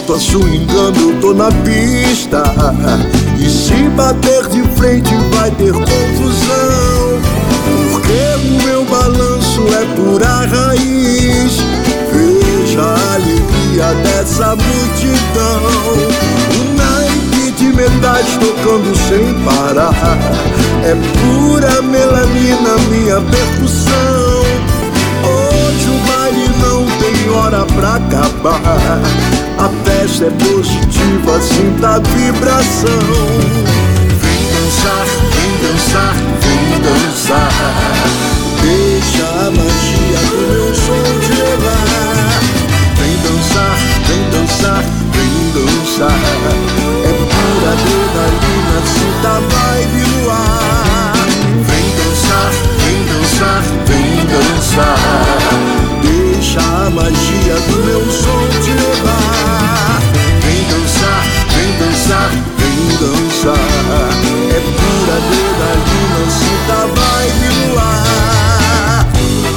volta swingando, eu tô na pista. E se bater de frente vai ter confusão, porque o meu balanço é pura raiz. Veja a alegria dessa multidão, um naipe de metais tocando sem parar. É pura melanina minha percussão. Hoje o baile não tem hora pra acabar. A festa é positiva, sinta a vibração. Vem dançar, vem dançar, vem dançar. Deixa a magia do meu som te levar. Vem dançar, vem dançar, vem dançar. É pura adrenalina, sinta a vibe no ar. Vem dançar, vem dançar, vem dançar. Deixa a magia do meu som te levar. Vem dançar, vem dançar, vem dançar. É pura adrenalina, sinta a vibe no ar.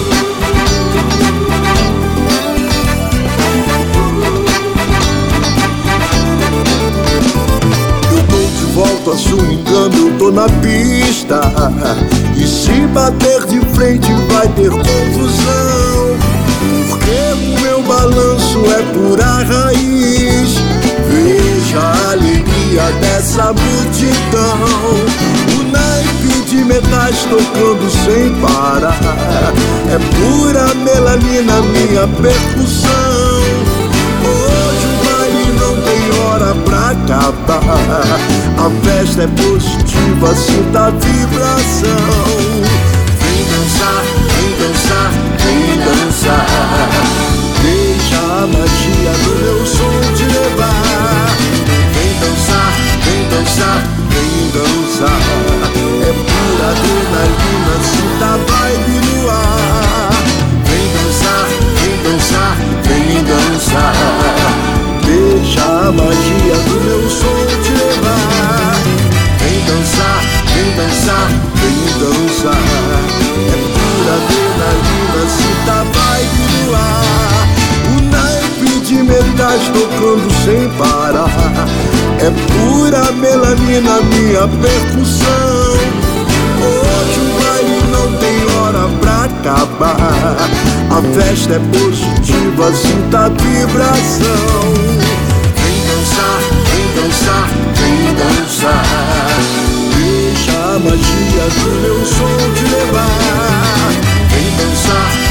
Eu tô de volta swingando, eu tô na pista. E se bater de frente vai ter confusão, porque o meu balanço é pura raiz. Veja a alegria dessa multidão, o naipe de metais tocando sem parar. É pura melanina minha percussão. Hoje o baile não tem hora pra acabar. A festa é positiva, sinta a vibração. Vem dançar, vem dançar, vem dançar. Deixa a magia do meu som te levar. Vem dançar, vem dançar, vem dançar. É pura adrenalina, sinta a vibe no ar. Vem dançar, vem dançar, vem dançar. Deixa a magia do meu som te levar. Vem dançar, vem dançar, vem dançar. É pura adrenalina, sinta a vibe no ar. O naipe de metais tocando sem parar. É pura melanina minha percussão. Hoje o baile não tem hora pra acabar. A festa é positiva, sinta a vibração. Vem dançar, vem dançar, vem dançar. Deixa a magia do meu som te levar. Vem dançar,